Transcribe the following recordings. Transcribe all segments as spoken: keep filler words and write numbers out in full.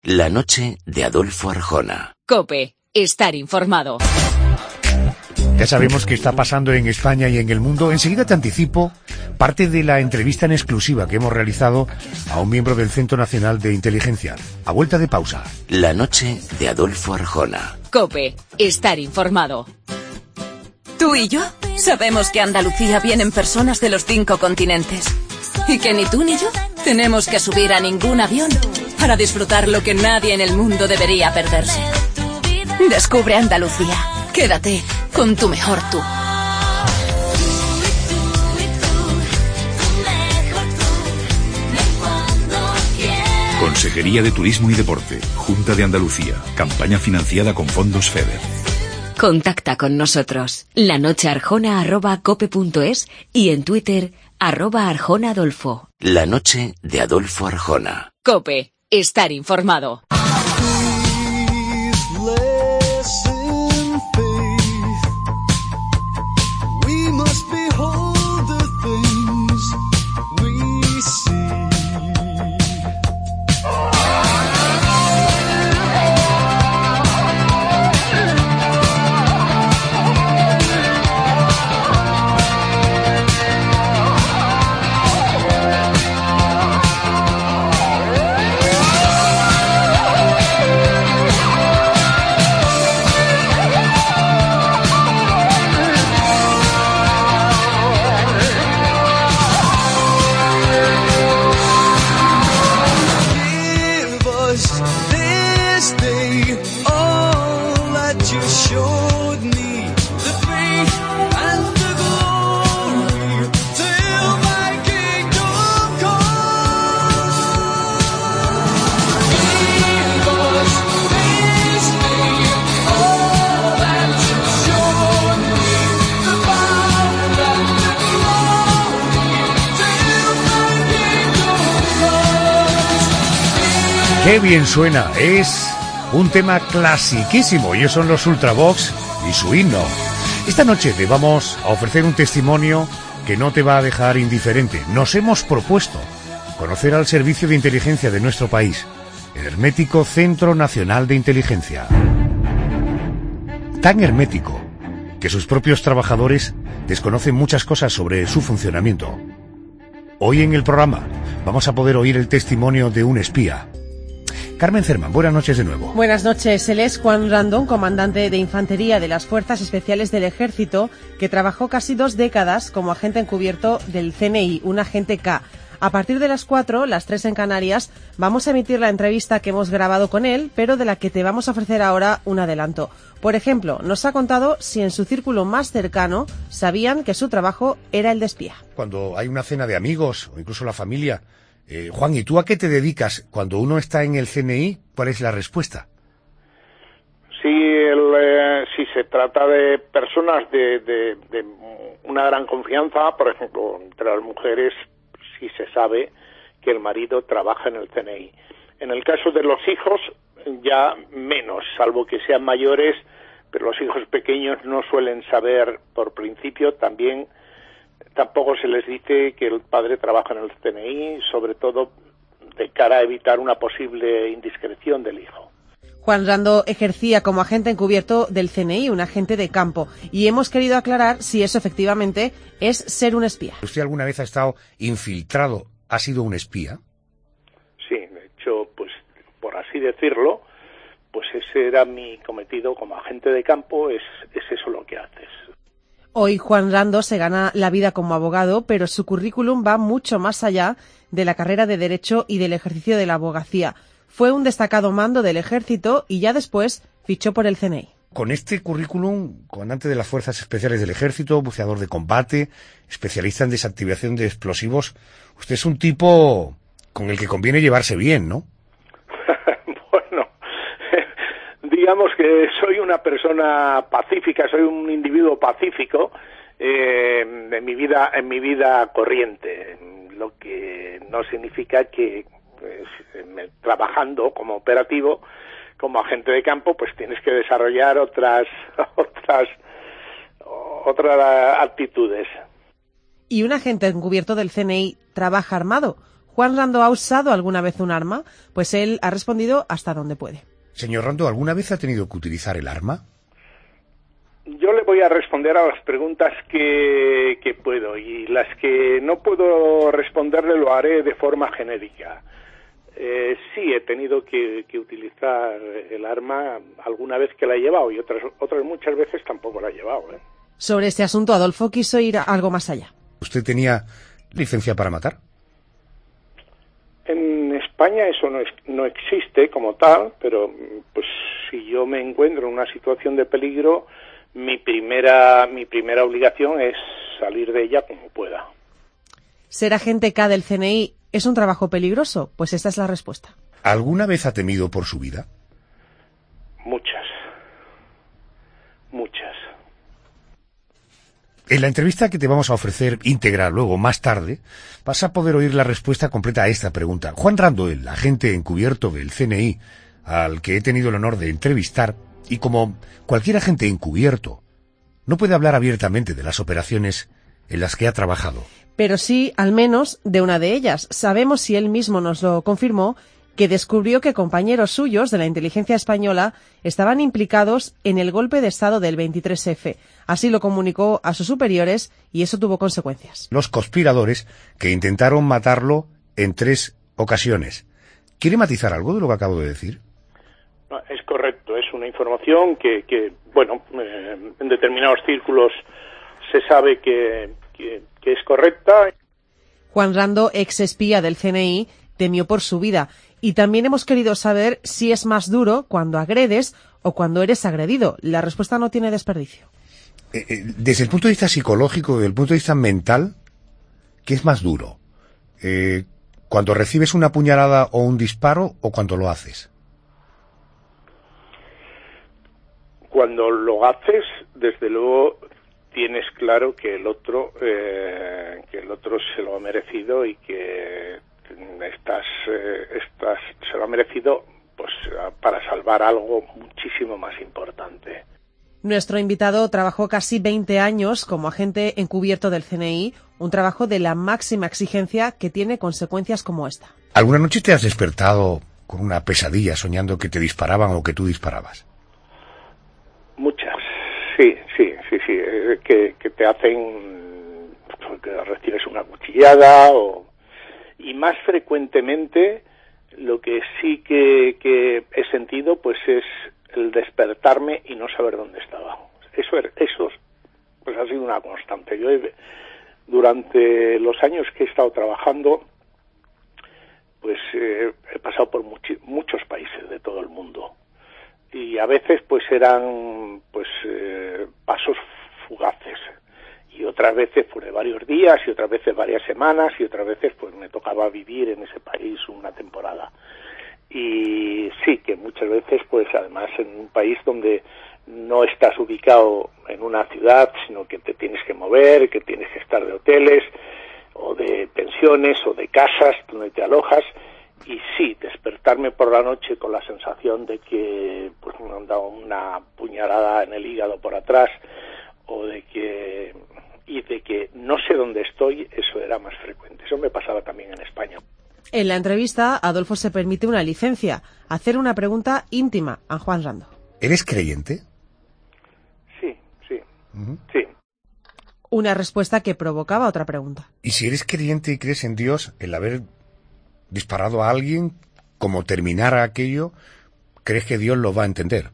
La noche de Adolfo Arjona. COPE. Estar informado. Ya sabemos qué está pasando en España y en el mundo. Enseguida te anticipo parte de la entrevista en exclusiva que hemos realizado a un miembro del Centro Nacional de Inteligencia. A vuelta de pausa. La noche de Adolfo Arjona. COPE. Estar informado. Tú y yo sabemos que a Andalucía vienen personas de los cinco continentes. Y que ni tú ni yo tenemos que subir a ningún avión para disfrutar lo que nadie en el mundo debería perderse. Descubre Andalucía. Quédate con tu mejor tú. Consejería de Turismo y Deporte, Junta de Andalucía, campaña financiada con fondos FEDER. Contacta con nosotros. lanochearjona arroba cope punto es y en Twitter arroba Arjona Adolfo. La noche de Adolfo Arjona. COPE. Estar informado. ¡Qué bien suena! Es un tema clasiquísimo y ellos son los Ultravox y su himno. Esta noche te vamos a ofrecer un testimonio que no te va a dejar indiferente. Nos hemos propuesto conocer al servicio de inteligencia de nuestro país, el hermético Centro Nacional de Inteligencia. Tan hermético que sus propios trabajadores desconocen muchas cosas sobre su funcionamiento. Hoy en el programa vamos a poder oír el testimonio de un espía. Carmen Cerman, buenas noches de nuevo. Buenas noches. Él es Juan Randón, comandante de Infantería de las Fuerzas Especiales del Ejército, que trabajó casi dos décadas como agente encubierto del C N I, un agente K. A partir de las cuatro, las tres en Canarias, vamos a emitir la entrevista que hemos grabado con él, pero de la que te vamos a ofrecer ahora un adelanto. Por ejemplo, nos ha contado si en su círculo más cercano sabían que su trabajo era el de espía. Cuando hay una cena de amigos o incluso la familia, Eh, Juan, ¿y tú a qué te dedicas? Cuando uno está en el C N I, ¿cuál es la respuesta? Sí, el, eh, si se trata de personas de, de, de una gran confianza, por ejemplo, entre las mujeres, sí se sabe que el marido trabaja en el C N I. En el caso de los hijos, ya menos, salvo que sean mayores, pero los hijos pequeños no suelen saber por principio. También tampoco se les dice que el padre trabaja en el C N I, sobre todo de cara a evitar una posible indiscreción del hijo. Juan Rando ejercía como agente encubierto del C N I, un agente de campo, y hemos querido aclarar si eso efectivamente es ser un espía. ¿Usted alguna vez ha estado infiltrado? ¿Ha sido un espía? Sí, de hecho, pues por así decirlo, pues ese era mi cometido como agente de campo, es, es eso lo que haces. Hoy Juan Rando se gana la vida como abogado, pero su currículum va mucho más allá de la carrera de Derecho y del ejercicio de la abogacía. Fue un destacado mando del Ejército y ya después fichó por el C N I. Con este currículum, comandante de las Fuerzas Especiales del Ejército, buceador de combate, especialista en desactivación de explosivos, usted es un tipo con el que conviene llevarse bien, ¿no? Bueno, digamos que soy una persona pacífica, soy un individuo pacífico eh, en mi vida, en mi vida corriente, lo que no significa que pues, me, trabajando como operativo, como agente de campo, pues tienes que desarrollar otras otras otras actitudes. ¿Y un agente encubierto del C N I trabaja armado? ¿Juan Rando ha usado alguna vez un arma? Pues él ha respondido hasta donde puede. Señor Rando, ¿alguna vez ha tenido que utilizar el arma? Yo le voy a responder a las preguntas que, que puedo, y las que no puedo responderle lo haré de forma genérica. Eh, sí, he tenido que, que utilizar el arma alguna vez que la he llevado, y otras, otras muchas veces tampoco la he llevado, ¿eh? Sobre este asunto, Adolfo quiso ir algo más allá. ¿Usted tenía licencia para matar? En España eso no, es, no existe como tal, pero pues si yo me encuentro en una situación de peligro, mi primera mi primera obligación es salir de ella como pueda. ¿Ser agente K del C N I es un trabajo peligroso? Pues esta es la respuesta. ¿Alguna vez ha temido por su vida? Muchas. Muchas. En la entrevista que te vamos a ofrecer íntegra luego, más tarde, vas a poder oír la respuesta completa a esta pregunta. Juan Rando, el agente encubierto del C N I, al que he tenido el honor de entrevistar, y como cualquier agente encubierto, no puede hablar abiertamente de las operaciones en las que ha trabajado. Pero sí, al menos, de una de ellas. Sabemos, y él mismo nos lo confirmó, que descubrió que compañeros suyos de la inteligencia española estaban implicados en el golpe de Estado del veintitrés efe. Así lo comunicó a sus superiores y eso tuvo consecuencias. Los conspiradores que intentaron matarlo en tres ocasiones. ¿Quiere matizar algo de lo que acabo de decir? No, es correcto, es una información que, que bueno, eh, en determinados círculos se sabe que, que, que es correcta. Juan Rando, ex espía del C N I, temió por su vida. Y también hemos querido saber si es más duro cuando agredes o cuando eres agredido. La respuesta no tiene desperdicio. Eh, eh, desde el punto de vista psicológico, desde el punto de vista mental, ¿qué es más duro? Eh, ¿Cuando recibes una puñalada o un disparo o cuando lo haces? Cuando lo haces, desde luego tienes claro que el otro, eh, que el otro se lo ha merecido y que estás, eh, estás, se lo ha merecido, pues para salvar algo muchísimo más importante. Nuestro invitado trabajó casi veinte años como agente encubierto del C N I, un trabajo de la máxima exigencia que tiene consecuencias como esta. ¿Alguna noche te has despertado con una pesadilla soñando que te disparaban o que tú disparabas? Muchas, sí, sí, sí, sí, que, que te hacen, que recibes una cuchillada o... Y más frecuentemente lo que sí que, que he sentido pues es el despertarme y no saber dónde estaba. Eso, eso pues ha sido una constante. Yo he, durante los años que he estado trabajando, pues eh, he pasado por muchi, muchos países de todo el mundo. Y a veces pues eran pues eh, pasos fugaces. Y otras veces pues de varios días, y otras veces varias semanas, y otras veces pues me tocaba vivir en ese país una temporada. Y sí, que muchas veces pues además en un país donde no estás ubicado en una ciudad, sino que te tienes que mover, que tienes que estar de hoteles, o de pensiones, o de casas donde te alojas, y sí, despertarme por la noche con la sensación de que pues me han dado una puñalada en el hígado por atrás, o de que y de que no sé dónde estoy, eso era más frecuente. Eso me pasaba también en España. En la entrevista, Adolfo se permite una licencia, hacer una pregunta íntima a Juan Rando. ¿Eres creyente? Sí, sí, Uh-huh. sí. Una respuesta que provocaba otra pregunta. ¿Y si eres creyente y crees en Dios, el haber disparado a alguien, como terminara aquello, crees que Dios lo va a entender?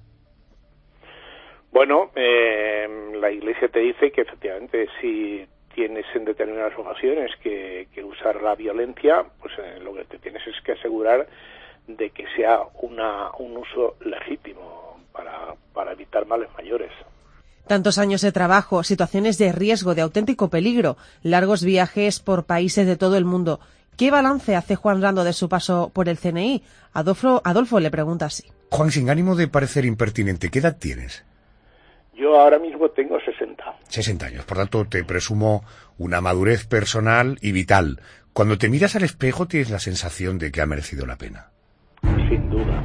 Bueno, eh, la Iglesia te dice que efectivamente si tienes en determinadas ocasiones que, que usar la violencia, pues eh, lo que te tienes es que asegurar de que sea una, un uso legítimo para, para evitar males mayores. Tantos años de trabajo, situaciones de riesgo, de auténtico peligro, largos viajes por países de todo el mundo. ¿Qué balance hace Juan Rando de su paso por el C N I? Adolfo, Adolfo le pregunta así. Juan, sin ánimo de parecer impertinente, ¿qué edad tienes? Yo ahora mismo tengo sesenta. sesenta años, por tanto te presumo una madurez personal y vital. Cuando te miras al espejo tienes la sensación de que ha merecido la pena. Sin duda.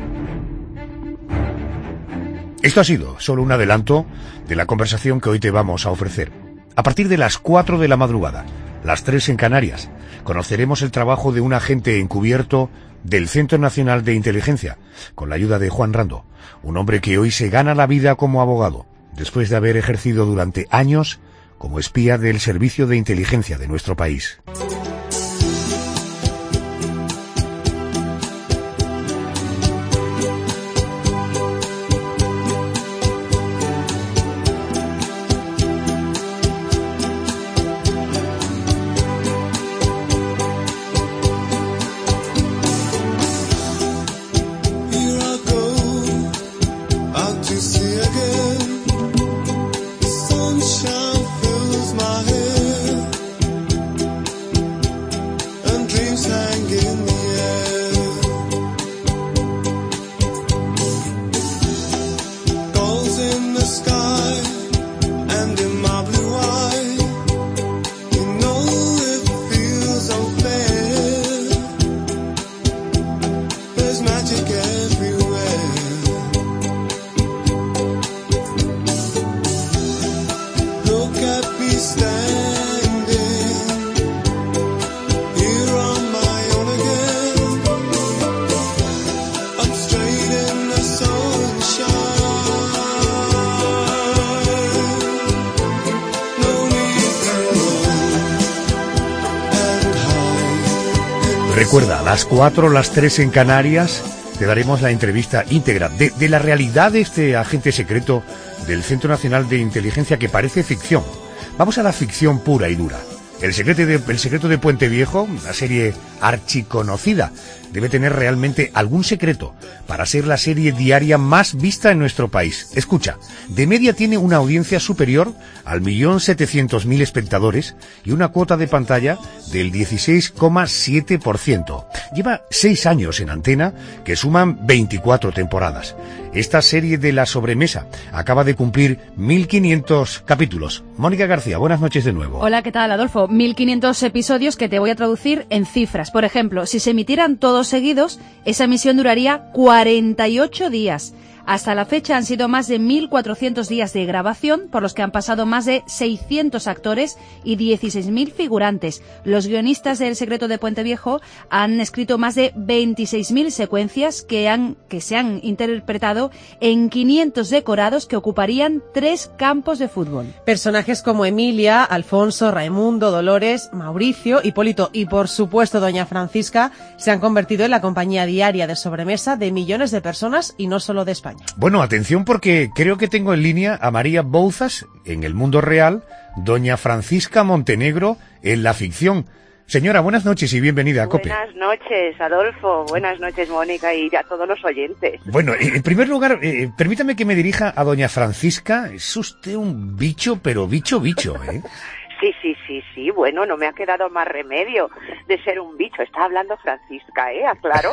Esto ha sido solo un adelanto de la conversación que hoy te vamos a ofrecer. A partir de las cuatro de la madrugada, las tres en Canarias. Conoceremos el trabajo de un agente encubierto del Centro Nacional de Inteligencia, con la ayuda de Juan Rando, un hombre que hoy se gana la vida como abogado, después de haber ejercido durante años como espía del Servicio de Inteligencia de nuestro país. Recuerda, a las cuatro, las tres en Canarias, te daremos la entrevista íntegra de, de la realidad de este agente secreto del Centro Nacional de Inteligencia que parece ficción. Vamos a la ficción pura y dura. El secreto de, el secreto de Puente Viejo, una serie archiconocida, debe tener realmente algún secreto para ser la serie diaria más vista en nuestro país. Escucha, de media tiene una audiencia superior al millón setecientos mil espectadores y una cuota de pantalla del dieciséis coma siete por ciento. Lleva seis años en antena, que suman veinticuatro temporadas. Esta serie de La Sobremesa acaba de cumplir mil quinientos capítulos. Mónica García, buenas noches de nuevo. Hola, ¿qué tal, Adolfo? mil quinientos episodios que te voy a traducir en cifras. Por ejemplo, si se emitieran todos seguidos, esa emisión duraría cuarenta y ocho días. Hasta la fecha han sido más de mil cuatrocientos días de grabación, por los que han pasado más de seiscientos actores y dieciséis mil figurantes. Los guionistas de El secreto de Puente Viejo han escrito más de veintiséis mil secuencias que, han, que se han interpretado en quinientos decorados que ocuparían tres campos de fútbol. Personajes como Emilia, Alfonso, Raimundo, Dolores, Mauricio, Hipólito y, por supuesto, Doña Francisca se han convertido en la compañía diaria de sobremesa de millones de personas y no solo de España. Bueno, atención, porque creo que tengo en línea a María Bouzas en el mundo real, Doña Francisca Montenegro en la ficción. Señora, buenas noches y bienvenida a COPE. Buenas noches, Adolfo. Buenas noches, Mónica, y a todos los oyentes. Bueno, en primer lugar, eh, permítame que me dirija a Doña Francisca. Es usted un bicho, pero bicho, bicho, ¿eh? Sí, sí, sí, sí, bueno, no me ha quedado más remedio de ser un bicho. Está hablando Francisca, ¿eh? Aclaro.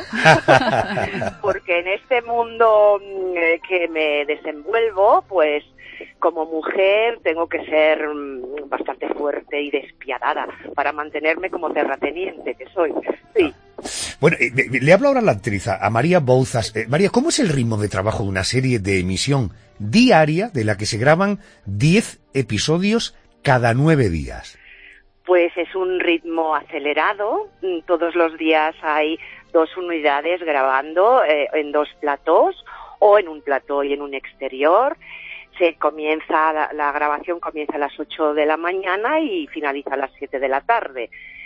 Porque en este mundo eh, que me desenvuelvo, pues como mujer tengo que ser mm, bastante fuerte y despiadada para mantenerme como terrateniente que soy. Sí. Bueno, eh, le hablo ahora a la actriz, a María Bouzas. Eh, María, ¿cómo es el ritmo de trabajo de una serie de emisión diaria de la que se graban diez episodios cada nueve días? Pues es un ritmo acelerado. Todos los días hay dos unidades grabando eh, en dos platós o en un plató y en un exterior. Se comienza la, la grabación comienza a las ocho de la mañana y finaliza a las siete de la tarde.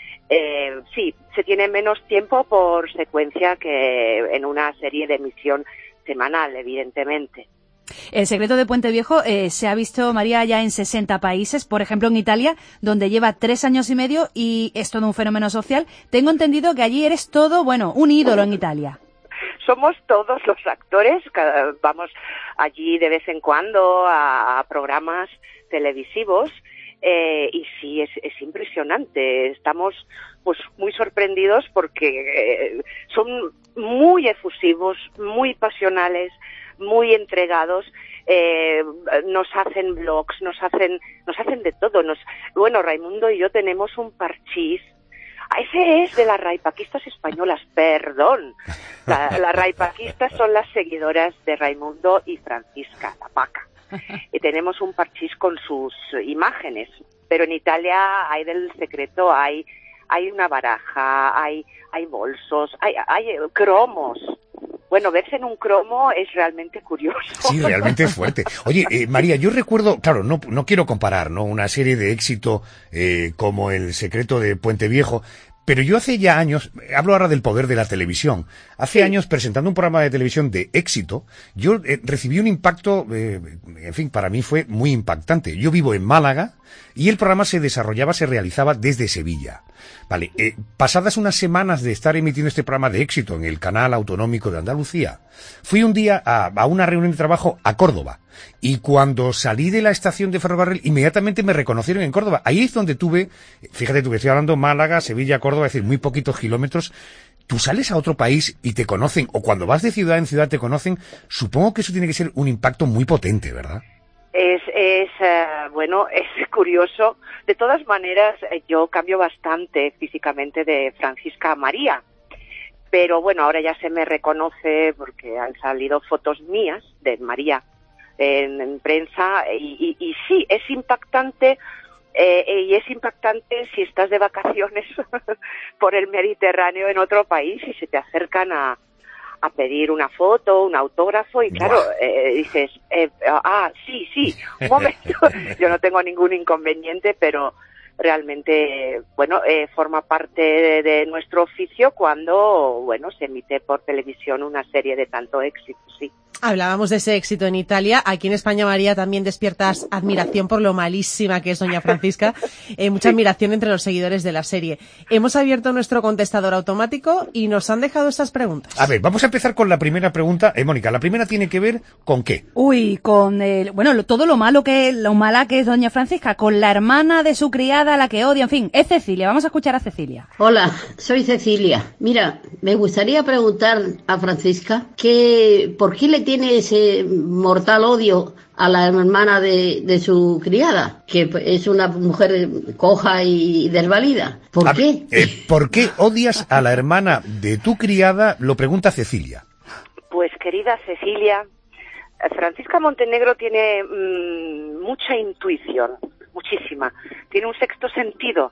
Eh, sí, se tiene menos tiempo por secuencia que en una serie de emisión semanal, evidentemente. El secreto de Puente Viejo eh, se ha visto, María, ya en sesenta países, por ejemplo en Italia, donde lleva tres años y medio y es todo un fenómeno social. Tengo entendido que allí eres todo, bueno, un ídolo en Italia. Somos todos los actores, vamos allí de vez en cuando a, a programas televisivos eh, y sí, es, es impresionante. Estamos pues muy sorprendidos porque eh, son muy efusivos, muy pasionales, muy entregados, eh, nos hacen blogs, nos hacen, nos hacen de todo. Nos, bueno, Raimundo y yo tenemos un parchís. Ese es de las raipaquistas españolas, perdón. La, las raipaquistas son las seguidoras de Raimundo y Francisca, la Paca. y tenemos un parchís con sus imágenes. Pero en Italia hay del secreto, hay hay una baraja, hay hay bolsos, hay hay cromos. Bueno, verse en un cromo es realmente curioso. Sí, realmente es fuerte. Oye, eh, María, yo recuerdo, claro, no no quiero comparar, ¿no? Una serie de éxito eh, como El secreto de Puente Viejo, pero yo hace ya años, hablo ahora del poder de la televisión, hace sí. años presentando un programa de televisión de éxito, yo eh, recibí un impacto, eh, en fin, para mí fue muy impactante. Yo vivo en Málaga y el programa se desarrollaba, se realizaba desde Sevilla. Vale, eh, pasadas unas semanas de estar emitiendo este programa de éxito en el canal autonómico de Andalucía, fui un día a, a una reunión de trabajo a Córdoba. Y cuando salí de la estación de ferrocarril, inmediatamente me reconocieron en Córdoba. Ahí es donde tuve, fíjate tú que estoy hablando Málaga, Sevilla, Córdoba, es decir, muy poquitos kilómetros. Tú sales a otro país y te conocen, o cuando vas de ciudad en ciudad te conocen, supongo que eso tiene que ser un impacto muy potente, ¿verdad? Es, es uh, bueno, es curioso. De todas maneras, yo cambio bastante físicamente de Francisca a María. Pero bueno, ahora ya se me reconoce porque han salido fotos mías de María en, en prensa y, y, y sí, es impactante eh, y es impactante si estás de vacaciones por el Mediterráneo en otro país y se te acercan a, a pedir una foto, un autógrafo y claro, eh, dices, eh, ah, sí, sí, un momento, yo no tengo ningún inconveniente, pero realmente, bueno, eh, forma parte de, de nuestro oficio cuando, bueno, se emite por televisión una serie de tanto éxito, sí. Hablábamos de ese éxito en Italia. Aquí en España, María, también despiertas admiración por lo malísima que es Doña Francisca. Eh, mucha sí. admiración entre los seguidores de la serie. Hemos abierto nuestro contestador automático y nos han dejado estas preguntas. A ver, vamos a empezar con la primera pregunta. Eh, Mónica, la primera tiene que ver ¿con qué? Uy, con el, bueno, lo, todo lo malo que, lo mala que es Doña Francisca, con la hermana de su criada, la que odia, en fin, es Cecilia. Vamos a escuchar a Cecilia. Hola, soy Cecilia. Mira, me gustaría preguntar a Francisca que, ¿por qué le tiene ese mortal odio a la hermana de, de su criada, que es una mujer coja y desvalida? ¿Por a qué? Ver, eh, ¿Por qué odias a la hermana de tu criada? Lo pregunta Cecilia. Pues querida Cecilia, Francisca Montenegro tiene mmm, mucha intuición, muchísima. Tiene un sexto sentido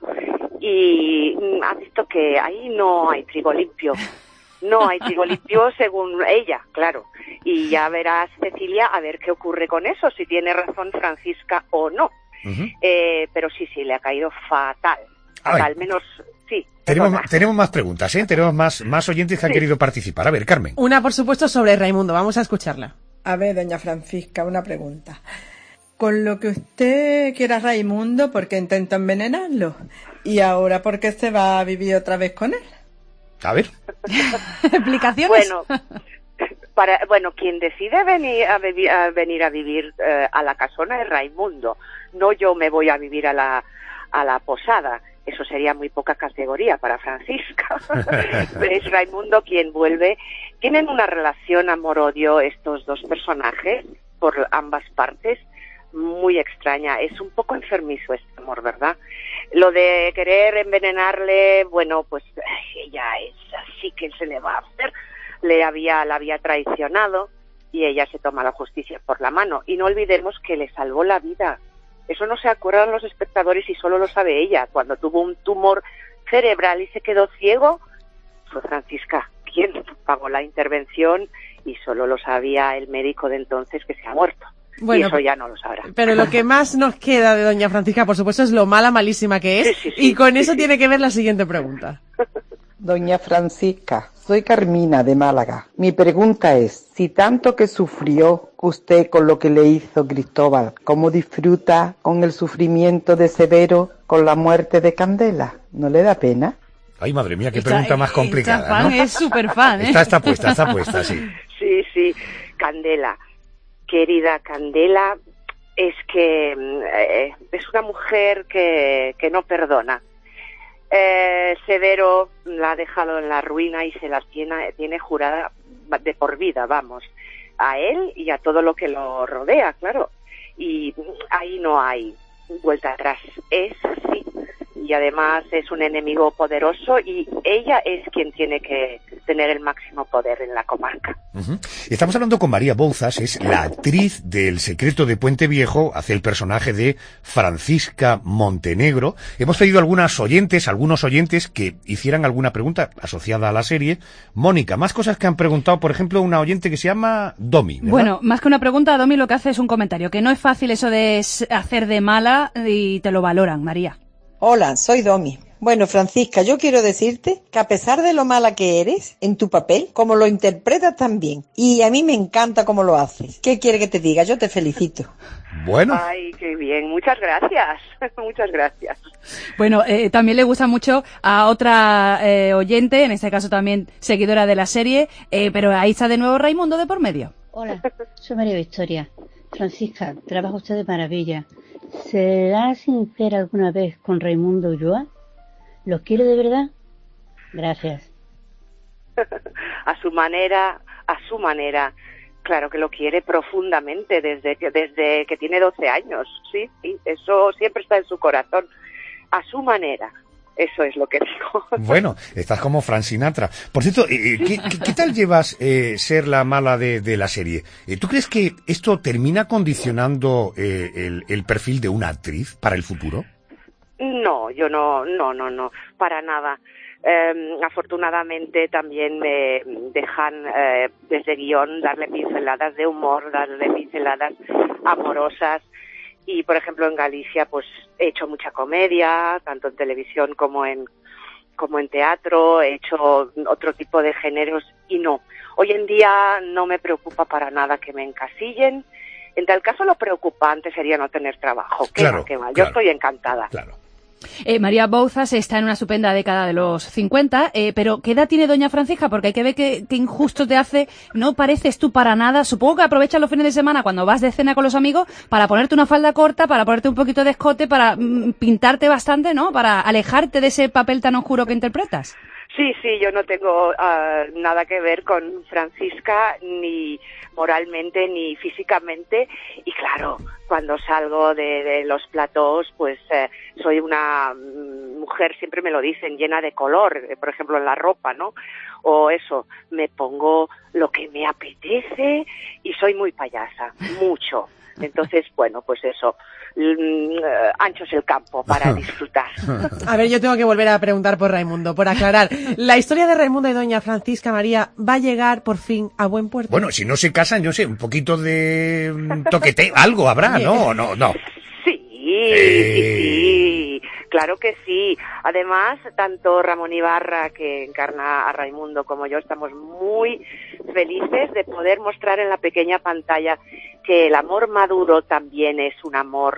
y mmm, ha visto que ahí no hay trigo limpio. No hay trigo limpio según ella, claro. Y ya verás, Cecilia, a ver qué ocurre con eso, si tiene razón Francisca o no. Uh-huh. Eh, pero sí, sí, le ha caído fatal. Al menos, sí. Tenemos, tenemos más preguntas, ¿eh? Tenemos más, más oyentes que han sí. querido participar. A ver, Carmen. Una, por supuesto, sobre Raimundo. Vamos a escucharla. A ver, doña Francisca, una pregunta. Con lo que usted quiera a Raimundo, ¿por qué intenta envenenarlo? Y ahora, ¿por qué se va a vivir otra vez con él? A ver. ¿Explicaciones? Bueno, para, bueno, quien decide venir a, bebi- a venir a vivir eh, a la casona es Raimundo. No yo me voy a vivir a la, a la posada. Eso sería muy poca categoría para Francisca. Es Raimundo quien vuelve. Tienen una relación amor-odio estos dos personajes, por ambas partes, muy extraña. Es un poco enfermizo este amor, ¿verdad? Lo de querer envenenarle, bueno, pues ella es así, que se le va a hacer. Le había, la había traicionado y ella se toma la justicia por la mano. Y no olvidemos que le salvó la vida. Eso no se acuerdan los espectadores y solo lo sabe ella. Cuando tuvo un tumor cerebral y se quedó ciego, fue Francisca quien pagó la intervención y solo lo sabía el médico de entonces, que se ha muerto. Bueno, y eso ya no lo sabrá. Pero lo que más nos queda de doña Francisca, por supuesto, es lo mala, malísima que es. Sí, sí, sí, y con sí, eso sí. tiene que ver la siguiente pregunta. Doña Francisca, soy Carmina de Málaga. Mi pregunta es, si tanto que sufrió usted con lo que le hizo Cristóbal, ¿cómo disfruta con el sufrimiento de Severo con la muerte de Candela? ¿No le da pena? Ay, madre mía, qué está, pregunta más complicada, fan, ¿no? Es súper fan, ¿eh? Está, está puesta, está puesta, sí. Sí, sí, Candela. Querida Candela, es que eh, es una mujer que, que no perdona. Eh, Severo la ha dejado en la ruina y se la tiene, tiene jurada de por vida, vamos, a él y a todo lo que lo rodea, claro. Y ahí no hay vuelta atrás. Es así. y además es un enemigo poderoso y ella es quien tiene que tener el máximo poder en la comarca. Uh-huh. Estamos hablando con María Bouzas, es la actriz del Secreto de Puente Viejo, hace el personaje de Francisca Montenegro. Hemos pedido a algunas oyentes, algunos oyentes que hicieran alguna pregunta asociada a la serie. Mónica, más cosas que han preguntado, por ejemplo, una oyente que se llama Domi, ¿verdad? Bueno, más que una pregunta, Domi lo que hace es un comentario, que no es fácil eso de hacer de mala y te lo valoran, María. Hola, soy Domi. Bueno, Francisca, yo quiero decirte que a pesar de lo mala que eres en tu papel, como lo interpretas tan bien, y a mí me encanta cómo lo haces. ¿Qué quiere que te diga? Yo te felicito. Bueno. Ay, qué bien. Muchas gracias. Muchas gracias. Bueno, eh, también le gusta mucho a otra eh, oyente, en este caso también seguidora de la serie, eh, pero ahí está de nuevo Raimundo de por medio. Hola, soy María Victoria. Francisca, trabaja usted de maravilla. ¿Será sincera alguna vez con Raimundo Ulloa? ¿Lo quiere de verdad? Gracias. A su manera, a su manera. Claro que lo quiere profundamente desde que, desde que tiene doce años. Sí, sí, eso siempre está en su corazón. A su manera. Eso es lo que digo. Bueno, estás como Frank Sinatra. Por cierto, eh, ¿qué, qué, ¿qué tal llevas eh, ser la mala de, de la serie? Eh, ¿Tú crees que esto termina condicionando eh, el, el perfil de una actriz para el futuro? No, yo no, no, no, no, para nada. Eh, afortunadamente también me dejan eh, desde guión darle pinceladas de humor, darle pinceladas amorosas. Y, por ejemplo, en Galicia, pues, he hecho mucha comedia, tanto en televisión como en como en teatro, he hecho otro tipo de géneros y no. Hoy en día no me preocupa para nada que me encasillen. En tal caso, lo preocupante sería no tener trabajo. Qué claro, mal, qué mal. Claro, Yo estoy encantada. Claro. Eh, María Bouzas está en una estupenda década de los cincuenta, eh, pero ¿qué edad tiene doña Francisca? Porque hay que ver qué injusto te hace, no pareces tú para nada. Supongo que aprovechas los fines de semana cuando vas de cena con los amigos para ponerte una falda corta, para ponerte un poquito de escote, para mm, pintarte bastante, ¿no? Para alejarte de ese papel tan oscuro que interpretas. Sí, sí, yo no tengo uh, nada que ver con Francisca, ni moralmente ni físicamente, y claro, cuando salgo de, de los platós, pues eh, soy una mujer, siempre me lo dicen, llena de color, eh, por ejemplo en la ropa, ¿no? O eso, me pongo lo que me apetece y soy muy payasa, mucho. Entonces, bueno, pues eso, mm, ancho es el campo para disfrutar. A ver, yo tengo que volver a preguntar por Raimundo, por aclarar. ¿La historia de Raimundo y doña Francisca María va a llegar por fin a buen puerto? Bueno, si no se casan, yo sé, un poquito de toqueteo, algo habrá, ¿no? No, no. Sí, eh... sí, sí, claro que sí. Además, tanto Ramón Ibarra, que encarna a Raimundo, como yo, estamos muy felices de poder mostrar en la pequeña pantalla que el amor maduro también es un amor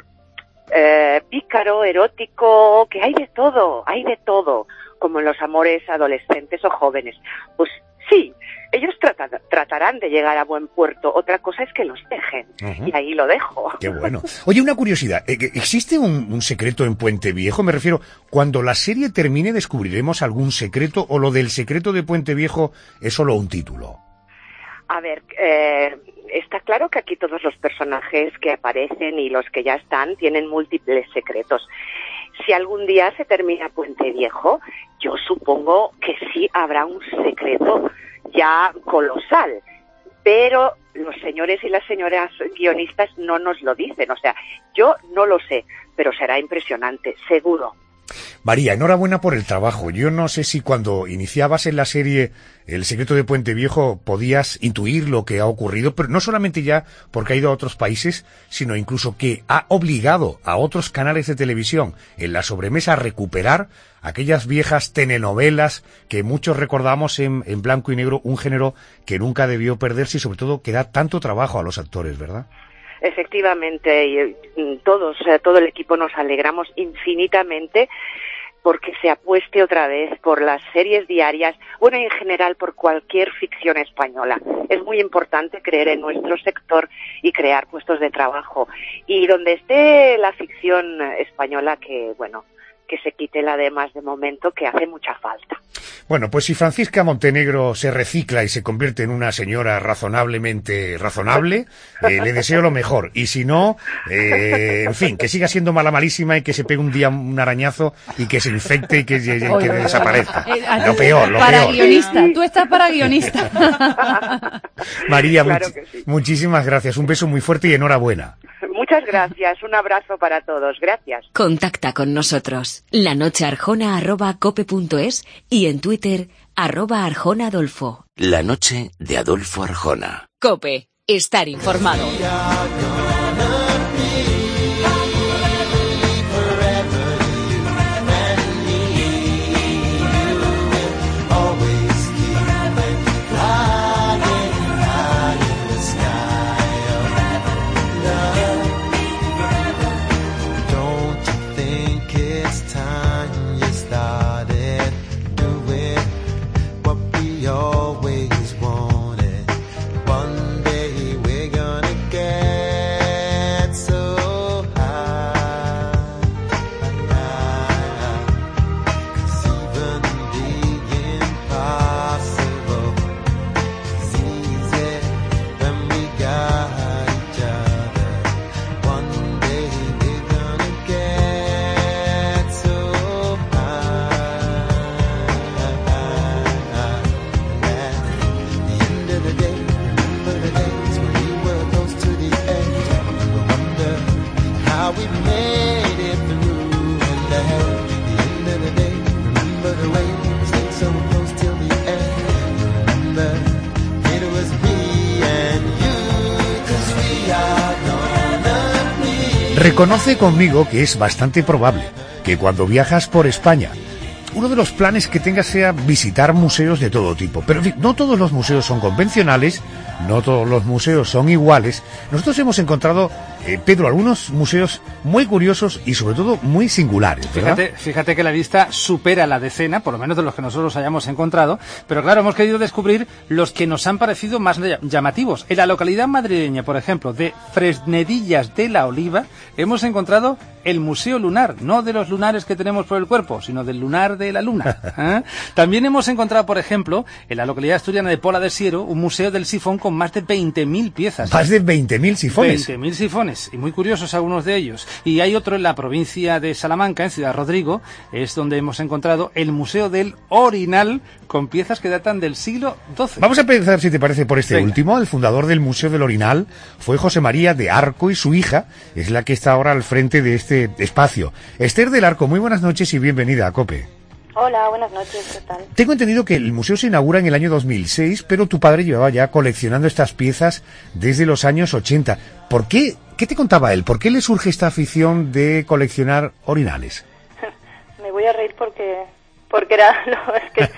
eh, pícaro, erótico, que hay de todo, hay de todo, como en los amores adolescentes o jóvenes. Pues sí, ellos tratan, tratarán de llegar a buen puerto, otra cosa es que los dejen, uh-huh. Y ahí lo dejo. Qué bueno. Oye, una curiosidad, ¿existe un, un secreto en Puente Viejo? Me refiero, cuando la serie termine, ¿descubriremos algún secreto o lo del secreto de Puente Viejo es solo un título? A ver, eh, está claro que aquí todos los personajes que aparecen y los que ya están tienen múltiples secretos. Si algún día se termina Puente Viejo, yo supongo que sí habrá un secreto ya colosal, pero los señores y las señoras guionistas no nos lo dicen, o sea, yo no lo sé, pero será impresionante, seguro. María, enhorabuena por el trabajo. Yo no sé si cuando iniciabas en la serie El secreto de Puente Viejo podías intuir lo que ha ocurrido, pero no solamente ya porque ha ido a otros países, sino incluso que ha obligado a otros canales de televisión en la sobremesa a recuperar aquellas viejas telenovelas que muchos recordamos en, en blanco y negro, un género que nunca debió perderse y sobre todo que da tanto trabajo a los actores, ¿verdad? Efectivamente, y todos, todo el equipo nos alegramos infinitamente porque se apueste otra vez por las series diarias, bueno, en general por cualquier ficción española. Es muy importante creer en nuestro sector y crear puestos de trabajo. Y donde esté la ficción española, que, bueno, que se quite la de más de momento, que hace mucha falta. Bueno, pues si Francisca Montenegro se recicla y se convierte en una señora razonablemente razonable, eh, le deseo lo mejor. Y si no, eh, en fin, que siga siendo mala malísima y que se pegue un día un arañazo y que se infecte y que, y, y, que desaparezca. Eh, Lo peor, lo para peor. guionista, tú estás para guionista. María, Claro much- que sí. muchísimas gracias. Un beso muy fuerte y enhorabuena. Muchas gracias, un abrazo para todos, gracias. Contacta con nosotros. lanochearjona arroba cope punto es y en Twitter arroba Arjona Adolfo. La noche de Adolfo Arjona. Cope, estar informado. Reconoce conmigo que es bastante probable que cuando viajas por España, uno de los planes que tengas sea visitar museos de todo tipo. Pero en fin, no todos los museos son convencionales, no todos los museos son iguales. Nosotros hemos encontrado, eh, Pedro, algunos museos muy curiosos y sobre todo muy singulares, ¿verdad? Fíjate, fíjate que la lista supera la decena, por lo menos de los que nosotros hayamos encontrado, pero claro, hemos querido descubrir los que nos han parecido más llamativos. En la localidad madrileña, por ejemplo, de Fresnedillas de la Oliva, hemos encontrado el Museo Lunar, no de los lunares que tenemos por el cuerpo, sino del lunar de la luna. ¿eh? También hemos encontrado, por ejemplo, en la localidad asturiana de Pola de Siero, un museo del sifón con más de veinte mil piezas. Más de veinte mil sifones. veinte mil sifones, y muy curiosos algunos de ellos. Y hay otro en la provincia de Salamanca, en Ciudad Rodrigo, es donde hemos encontrado el Museo del Orinal, con piezas que datan del siglo doce. Vamos a empezar, si te parece, por este Venga. último. El fundador del Museo del Orinal fue José María de Arco y su hija es la que está ahora al frente de este espacio. Esther del Arco, muy buenas noches y bienvenida a COPE. Hola, buenas noches, ¿qué tal? Tengo entendido que el museo se inaugura en el año dos mil seis, pero tu padre llevaba ya coleccionando estas piezas desde los años ochenta. ¿Por qué? ¿Qué te contaba él? ¿Por qué le surge esta afición de coleccionar orinales? Me voy a reír porque porque era no, es que